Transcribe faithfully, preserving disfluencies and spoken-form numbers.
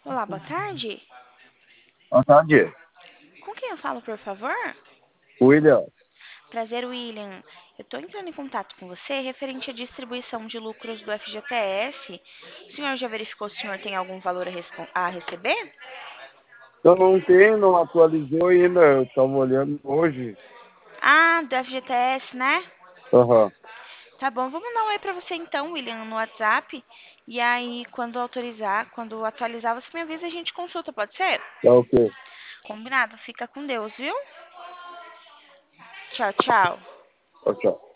Olá, boa tarde. Boa tarde, Com quem eu falo, por favor? William. Prazer, William. Eu estou entrando em contato com você referente à distribuição de lucros do F G T S. O senhor já verificou se o senhor tem algum valor a, respon- a receber? Eu não tenho, não atualizou ainda. Eu estava olhando hoje. Ah, do F G T S, né? Aham. Tá bom, vou mandar um oi pra você então, William, no WhatsApp. E aí, quando autorizar, quando atualizar, você me avisa e a gente consulta, pode ser? Tá ok. Combinado, fica com Deus, viu? Tchau, tchau. Tchau, tchau.